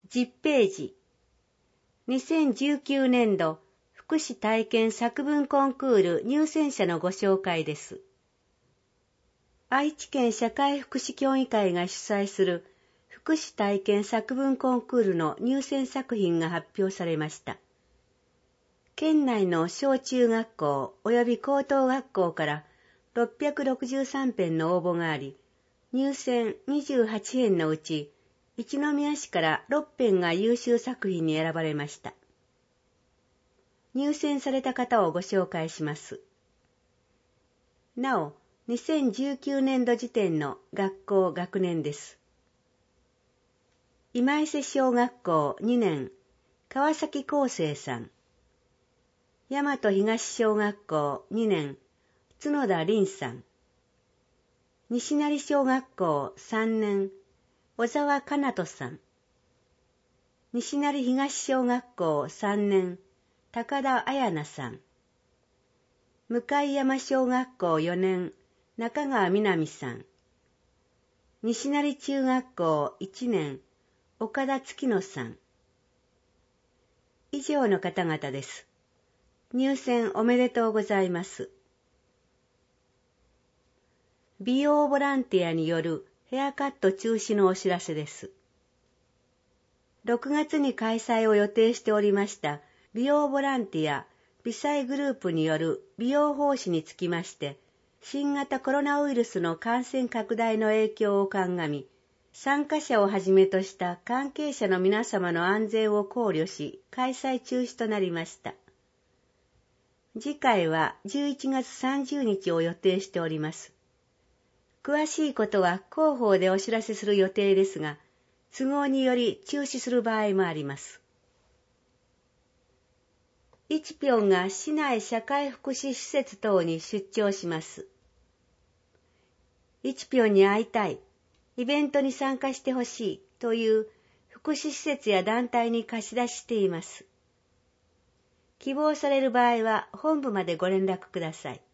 10ページ。2019年度福祉体験作文コンクール入選者のご紹介です。愛知県社会福祉協議会が主催する福祉体験作文コンクールの入選作品が発表されました。県内の小中学校及び高等学校から663編の応募があり、入選28編のうち一宮市から6編が優秀作品に選ばれました。入選された方をご紹介します。なお、2019年度時点の学校学年です。今伊勢小学校2年、川崎康生さん。大和東小学校2年、角田凛さん。西成小学校3年、小沢かなとさん。西成東小学校3年、高田彩奈さん。向山小学校4年、中川みなみさん。西成中学校1年、岡田月乃さん。以上の方々です。入選おめでとうございます。美容ボランティアによるヘアカット中止のお知らせです。6月に開催を予定しておりました美容ボランティア美彩グループによる美容奉仕につきまして、新型コロナウイルスの感染拡大の影響を鑑み、参加者をはじめとした関係者の皆様の安全を考慮し、開催中止となりました。次回は11月30日を予定しております。詳しいことは広報でお知らせする予定ですが、都合により中止する場合もあります。一票が市内社会福祉施設等に出張します。一票に会いたい、イベントに参加してほしいという福祉施設や団体に貸し出ししています。希望される場合は本部までご連絡ください。